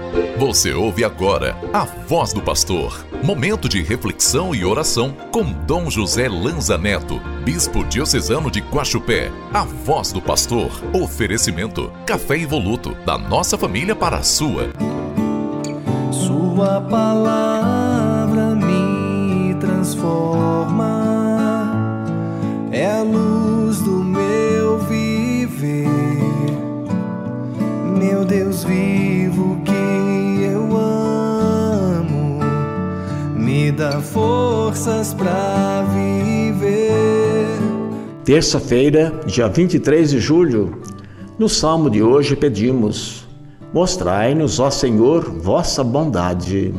Você ouve agora a Voz do Pastor. Momento de reflexão e oração com Dom José Lanza Neto, Bispo Diocesano de Guaxupé. A Voz do Pastor. Oferecimento: café Evoluto, da nossa família para a sua. Sua palavra me transforma, é a luz do meu viver. Meu Deus vivo que eu amo, me dá forças pra viver. Terça-feira, dia 23 de julho, no Salmo de hoje pedimos: mostrai-nos, ó Senhor, vossa bondade.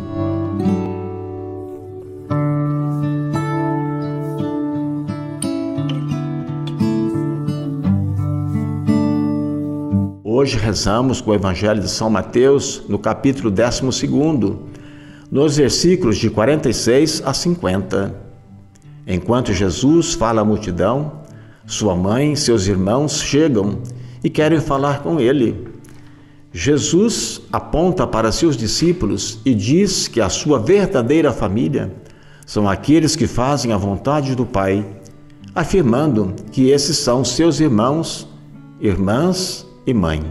Hoje rezamos com o Evangelho de São Mateus, no capítulo 12, nos versículos de 46 a 50. Enquanto Jesus fala à multidão, sua mãe e seus irmãos chegam e querem falar com ele. Jesus aponta para seus discípulos e diz que a sua verdadeira família são aqueles que fazem a vontade do Pai, afirmando que esses são seus irmãos, irmãs e mãe.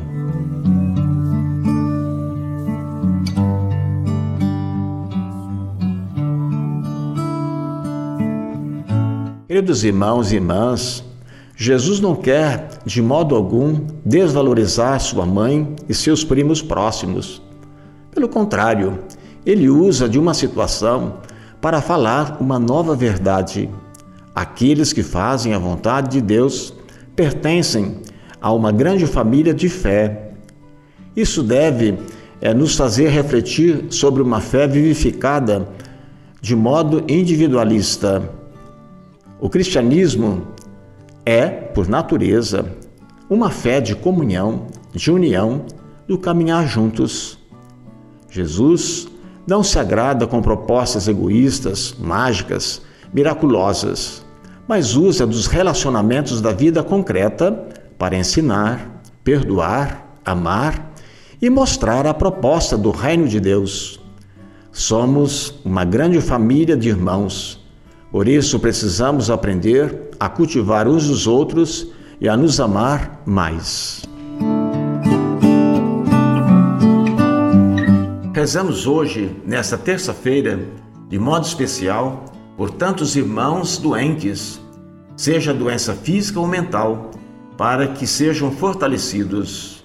Queridos irmãos e irmãs, Jesus não quer, de modo algum, desvalorizar sua mãe e seus primos próximos. Pelo contrário, ele usa de uma situação para falar uma nova verdade. Aqueles que fazem a vontade de Deus pertencem a uma grande família de fé. Isso deve nos fazer refletir sobre uma fé vivificada de modo individualista. O cristianismo é, por natureza, uma fé de comunhão, de união, do caminhar juntos. Jesus não se agrada com propostas egoístas, mágicas, miraculosas, mas usa dos relacionamentos da vida concreta para ensinar, perdoar, amar e mostrar a proposta do reino de Deus. Somos uma grande família de irmãos. Por isso precisamos aprender a cultivar uns os outros e a nos amar mais. Rezamos hoje, nesta terça-feira, de modo especial, por tantos irmãos doentes, seja doença física ou mental, para que sejam fortalecidos.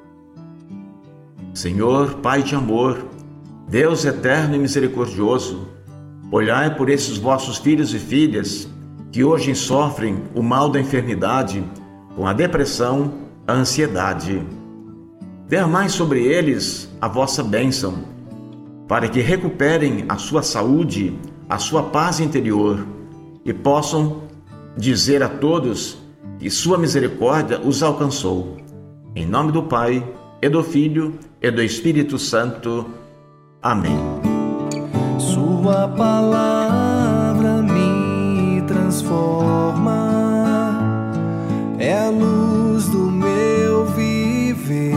Senhor, Pai de amor, Deus eterno e misericordioso, olhai por esses vossos filhos e filhas que hoje sofrem o mal da enfermidade, com a depressão, a ansiedade. Derramai sobre eles a vossa bênção, para que recuperem a sua saúde, a sua paz interior e possam dizer a todos que sua misericórdia os alcançou. Em nome do Pai, e do Filho, e do Espírito Santo. Amém. Sua palavra me transforma, é a luz do meu viver.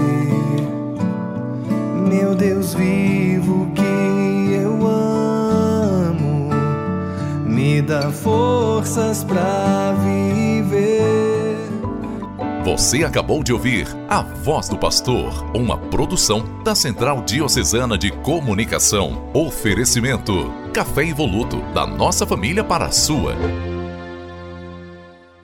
Meu Deus vivo que eu amo, me dá forças pra viver. Você acabou de ouvir A Voz do Pastor, uma produção da Central Diocesana de Comunicação. Oferecimento: café Evoluto, da nossa família para a sua.